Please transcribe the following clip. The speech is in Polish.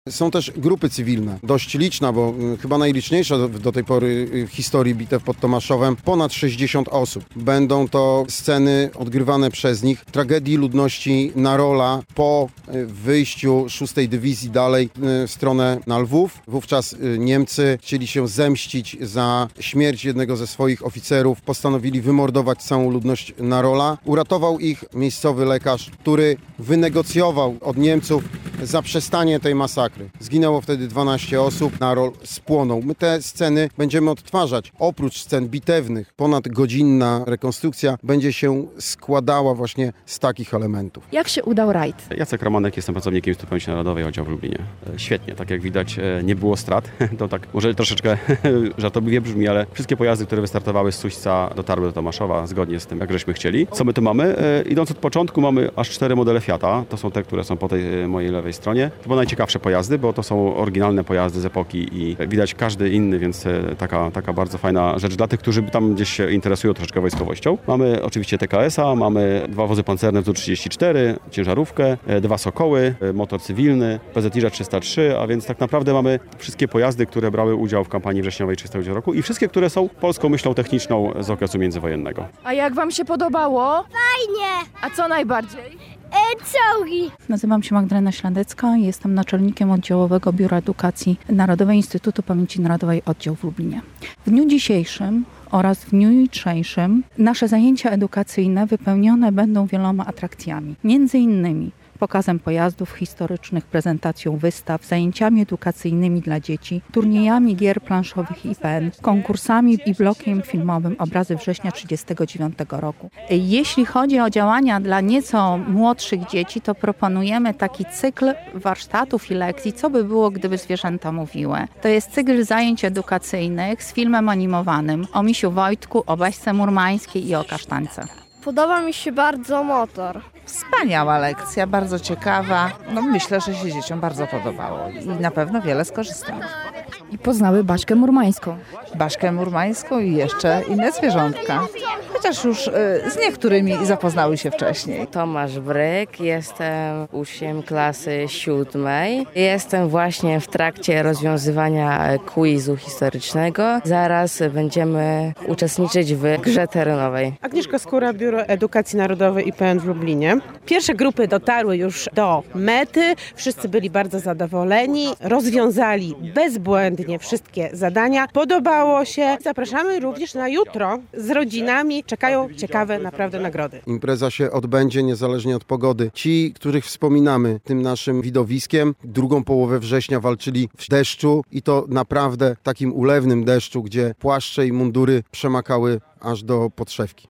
Są też grupy cywilne, dość liczna, bo chyba najliczniejsza do tej pory w historii bitew pod Tomaszowem, ponad 60 osób. Będą to sceny odgrywane przez nich, tragedii ludności Narola po wyjściu 6. Dywizji dalej w stronę na Lwów. Wówczas Niemcy chcieli się zemścić za śmierć jednego ze swoich oficerów, postanowili wymordować całą ludność Narola. Uratował ich miejscowy lekarz, który wynegocjował od Niemców zaprzestanie tej masakry. Zginęło wtedy 12 osób, Narol spłonął. My te sceny będziemy odtwarzać. Oprócz scen bitewnych, ponadgodzinna rekonstrukcja będzie się składała właśnie z takich elementów. Jak się udał rajd? Jacek Romanek, jestem pracownikiem Instytutu Pamięci Narodowej Oddział w Lublinie. Świetnie, tak jak widać nie było strat. To tak może troszeczkę żartobliwie brzmi, ale wszystkie pojazdy, które wystartowały z Suśca, dotarły do Tomaszowa zgodnie z tym, jak żeśmy chcieli. Co my tu mamy? Idąc od początku mamy aż 4 modele Fiata. To są te, które są po tej mojej lewej stronie. To były najciekawsze pojazdy, bo to są oryginalne pojazdy z epoki i widać każdy inny, więc taka bardzo fajna rzecz dla tych, którzy tam gdzieś się interesują troszeczkę wojskowością. Mamy oczywiście TKS-a, mamy 2 wozy pancerne Tu-34, ciężarówkę, 2 Sokoły, motor cywilny, PZIR 303, a więc tak naprawdę mamy wszystkie pojazdy, które brały udział w kampanii wrześniowej 1939 roku i wszystkie, które są polską myślą techniczną z okresu międzywojennego. A jak wam się podobało? Fajnie! A co najbardziej? Czołgi! Nazywam się Magdalena Śladecka, jestem naczelnikiem Oddziałowego Biura Edukacji Narodowej Instytutu Pamięci Narodowej Oddział w Lublinie. W dniu dzisiejszym oraz w dniu jutrzejszym nasze zajęcia edukacyjne wypełnione będą wieloma atrakcjami. Między innymi pokazem pojazdów historycznych, prezentacją wystaw, zajęciami edukacyjnymi dla dzieci, turniejami gier planszowych IPN, konkursami i blokiem filmowym Obrazy września 1939 roku. Jeśli chodzi o działania dla nieco młodszych dzieci, to proponujemy taki cykl warsztatów i lekcji, co by było, gdyby zwierzęta mówiły. To jest cykl zajęć edukacyjnych z filmem animowanym o Misiu Wojtku, o Baśce Murmańskiej i o Kasztańce. Podoba mi się bardzo motor. Wspaniała lekcja, bardzo ciekawa. Myślę, że się dzieciom bardzo podobało i na pewno wiele skorzystało. I poznały Baśkę Murmańską. Baśkę Murmańską i jeszcze inne zwierzątka. Chociaż już z niektórymi zapoznały się wcześniej. Tomasz Bryk, jestem uczniem klasy 7. Jestem właśnie w trakcie rozwiązywania quizu historycznego. Zaraz będziemy uczestniczyć w grze terenowej. Agnieszka Skóra, Biuro Edukacji Narodowej IPN w Lublinie. Pierwsze grupy dotarły już do mety. Wszyscy byli bardzo zadowoleni. Rozwiązali bezbłędnie wszystkie zadania. Podobało się. Zapraszamy również na jutro z rodzinami. Czekają ciekawe naprawdę nagrody. Impreza się odbędzie niezależnie od pogody. Ci, których wspominamy tym naszym widowiskiem, drugą połowę września walczyli w deszczu i to naprawdę takim ulewnym deszczu, gdzie płaszcze i mundury przemakały aż do podszewki.